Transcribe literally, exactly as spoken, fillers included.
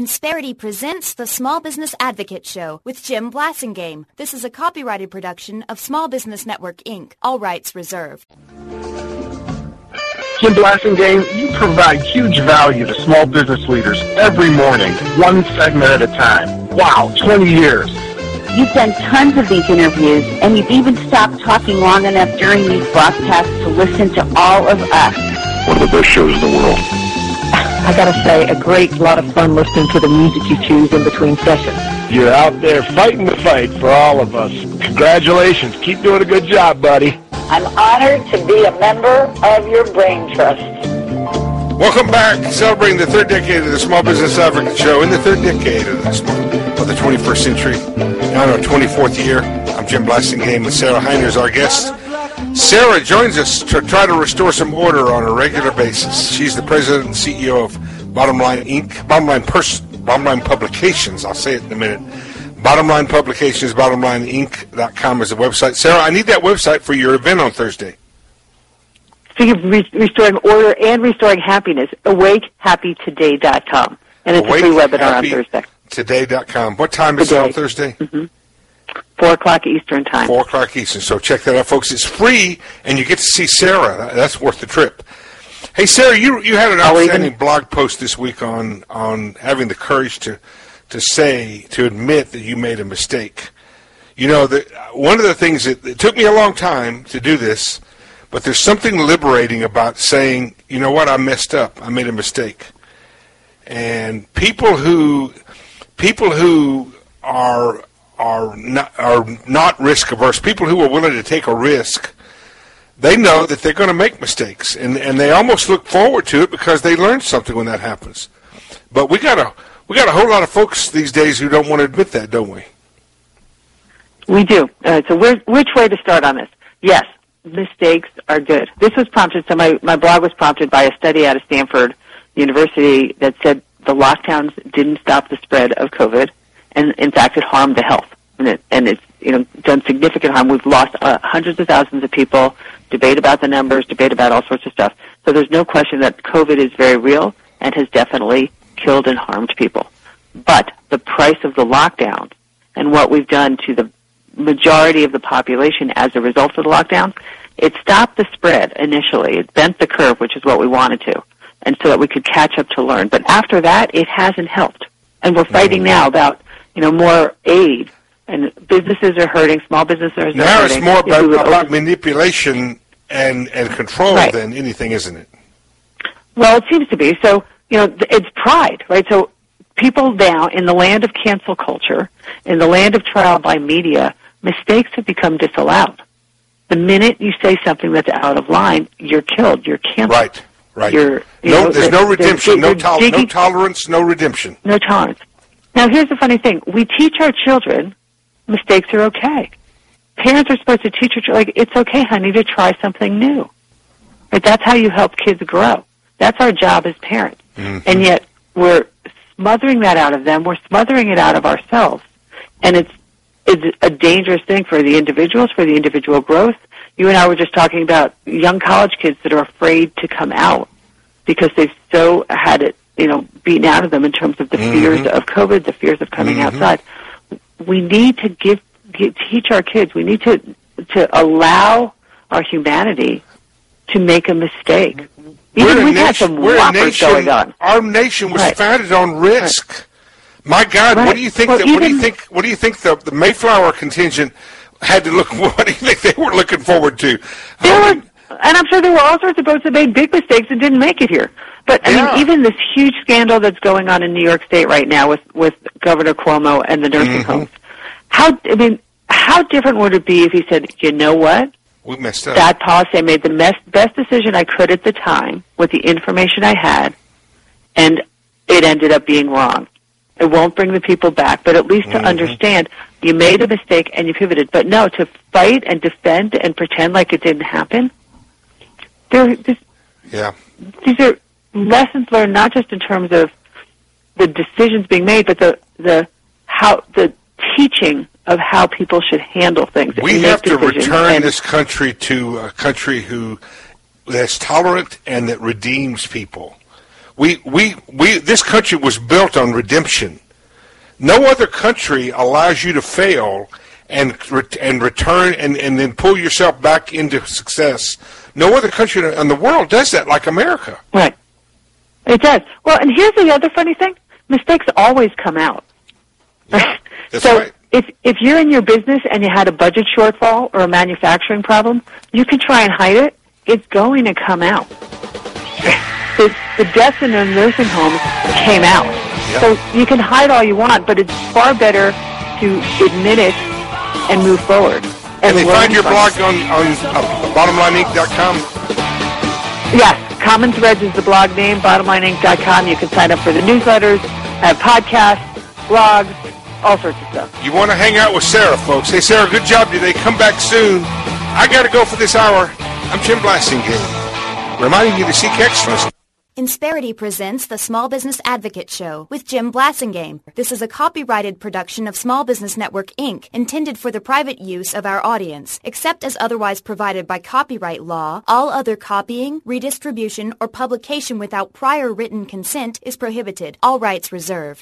Insperity presents the Small Business Advocate Show with Jim Blasingame. This is a copyrighted production of Small Business Network, Incorporated. All rights reserved. Jim Blasingame, you provide huge value to small business leaders every morning, one segment at a time. Wow, twenty years. You've done tons of these interviews, and you've even stopped talking long enough during these broadcasts to listen to all of us. One of the best shows in the world. I gotta say, a great lot of fun listening to the music you choose in between sessions. You're out there fighting the fight for all of us. Congratulations. Keep doing a good job, buddy. I'm honored to be a member of your brain trust. Welcome back. Celebrating the third decade of the Small Business Advocate Show in the third decade of the, small, of the twenty-first century. On our twenty-fourth year, I'm Jim Blasingame with Sarah Heiner as our guest. Sarah joins us to try to restore some order on a regular basis. She's the president and C E O of Bottom Line Incorporated. Bottom Line, Pers- Bottom Line Publications. I'll say it in a minute. Bottom Line Publications, bottom line inc dot com is the website. Sarah, I need that website for your event on Thursday. Speaking of re- restoring order and restoring happiness, awake happy today dot com. And it's awake a free webinar on Thursday. today dot com. What time is Today. it on Thursday? Mm-hmm. Four o'clock Eastern time. Four o'clock Eastern. So check that out, folks. It's free, and you get to see Sarah. That's worth the trip. Hey, Sarah, you you had an outstanding even... blog post this week on on having the courage to to say, to admit that you made a mistake. You know, the, one of the things that it took me a long time to do this, but there's something liberating about saying, you know what, I messed up. I made a mistake. And people who people who are are not are not risk averse, people who are willing to take a risk, they know that they're going to make mistakes, and and they almost look forward to it because they learn something when that happens. But we got to we got a whole lot of folks these days who don't want to admit that, don't we? We do. Uh, so where, which way to start on this? Yes, mistakes are good. This was prompted, so my, my blog was prompted by a study out of Stanford University that said the lockdowns didn't stop the spread of COVID, and in fact it harmed the health. And, it, and it's you know done significant harm. We've lost uh, hundreds of thousands of people, debate about the numbers, debate about all sorts of stuff. So there's no question that COVID is very real and has definitely killed and harmed people. But the price of the lockdown and what we've done to the majority of the population as a result of the lockdown, it stopped the spread initially. It bent the curve, which is what we wanted to, and so that we could catch up to learn. But after that, it hasn't helped. And we're fighting now about, you know, more aid, and businesses are hurting, small businesses are now hurting. Now it's more about, about manipulation and, and control right. than anything, isn't it? Well, it seems to be. So, you know, it's pride, right? So people now, in the land of cancel culture, in the land of trial by media, mistakes have become disallowed. The minute you say something that's out of line, you're killed. You're canceled. Right, right. You're, you no, know, there's no redemption, they're, no, tol- digging, no tolerance, no redemption. No tolerance. Now, here's the funny thing. We teach our children mistakes are okay. Parents are supposed to teach your children, like, it's okay, honey, to try something new. Right? That's how you help kids grow. That's our job as parents. Mm-hmm. And yet, we're smothering that out of them. We're smothering it out of ourselves. And it's it's a dangerous thing for the individuals, for the individual growth. You and I were just talking about young college kids that are afraid to come out because they've so had it, you know, beaten out of them in terms of the mm-hmm. fears of COVID, the fears of coming mm-hmm. outside. We need to give, give teach our kids. We need to to allow our humanity to make a mistake. Even we're we've nation, had some we're whoppers nation, going on. Our nation was right. founded on risk. Right. My God, right. what do you think? Well, that, even, what do you think? What do you think the, the Mayflower contingent had to look? What do you think they were looking forward to? There um, were, and I'm sure there were all sorts of boats that made big mistakes and didn't make it here. But I yeah. mean, even this huge scandal that's going on in New York State right now with with Governor Cuomo and the nursing mm-hmm. homes. How I mean, how different would it be if he said, "You know what? We messed up. That policy, I made the best, best decision I could at the time with the information I had, and it ended up being wrong. It won't bring the people back, but at least to mm-hmm. understand you made a mistake and you pivoted. But no, to fight and defend and pretend like it didn't happen, there, this, yeah. these are lessons learned not just in terms of the decisions being made, but the the how the teaching of how people should handle things. We have to return and, this country to a country who that's tolerant and that redeems people. We, we, we, this country was built on redemption. No other country allows you to fail and and return and, and then pull yourself back into success. No other country in the world does that like America. Right. It does. Well, and here's the other funny thing. Mistakes always come out. Yeah, that's so right. if if you're in your business and you had a budget shortfall or a manufacturing problem, you can try and hide it. It's going to come out. the, the deaths in the nursing homes came out. Yeah. So you can hide all you want, but it's far better to admit it and move forward. And, and they find your blog on, on uh, bottom line inc dot com? Yes. Common Threads is the blog name, bottom line inc dot com. You can sign up for the newsletters, have podcasts, blogs, all sorts of stuff. You want to hang out with Sarah, folks. Hey, Sarah, good job today. Come back soon. I got to go for this hour. I'm Jim Blasingame, reminding you to seek excellence. Insperity presents the Small Business Advocate Show with Jim Blasingame. This is a copyrighted production of Small Business Network, Incorporated, intended for the private use of our audience. Except as otherwise provided by copyright law, all other copying, redistribution, or publication without prior written consent is prohibited. All rights reserved.